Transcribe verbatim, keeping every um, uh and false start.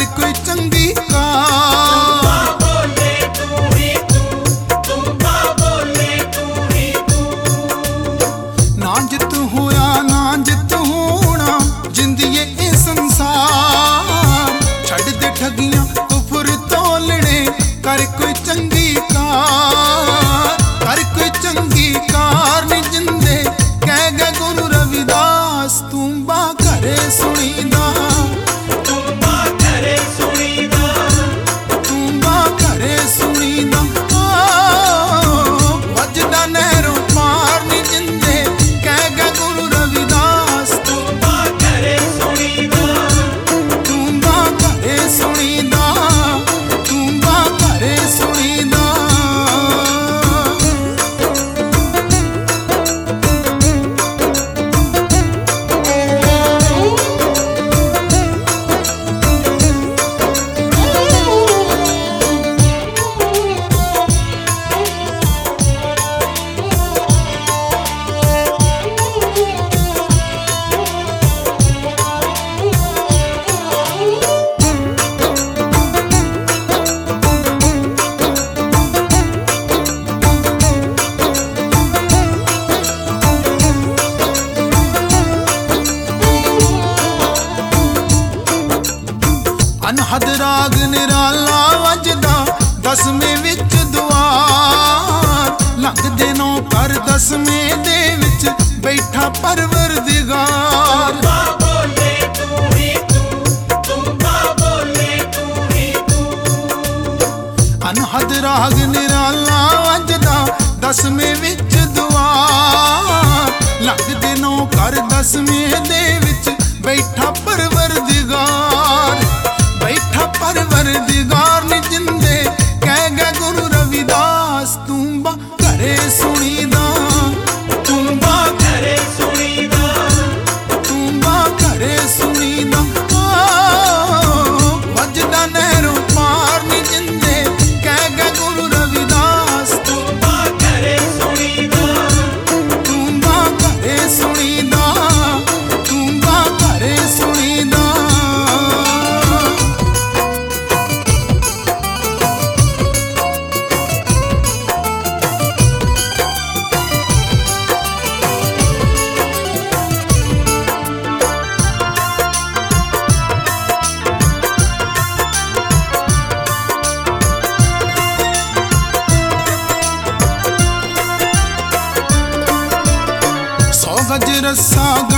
कोई चंगी कार। बोले तू ही तू, तुंबा बोले तू ही तू। ना जित होया ना जित होना जिंदगी ए संसार। छड़ दे ठगियां कुफर तोलने कर कोई चंगी कार। कर कोई चंगी कार नी जिंदे कह गए गुरु रविदास। तुंबा करे सुनीदा, तुंबा करे सुनीदा, तुंबा करे सुनीदा। वजदा नहरों पार नी जिंदे कह गए गुरु रविदास। तुंबा करे सुनीदा, तुंबा करे सुनीदा, तुंबा करे सुनीदा। अनहद राग निराला वजदा दसवें विच दुआर। लंघदे नौ कर दसवें दे विच बैठा परवरदिगार। बोले तू ही तू, तुंबा बोले तू ही तू। अनहद राग निराला वजदा दसवें विच दुआर। लंघदे नौ कर दसवें दे विच बैठा परवरदिगार। बैठा परवरदिगार नी जिंदे कह गए गुरु रविदास। तुंबा करे सुनीदा, तुंबा करे सुनीदा, तुंबा करे सुनीदा। वजदा नहरों पार नी जिंदे कह गए गुरु रविदास। तुंबा करे सुनीदा, तुंबा करे सुनीदा, तुंबा करे सुनीदा। गज रस्सा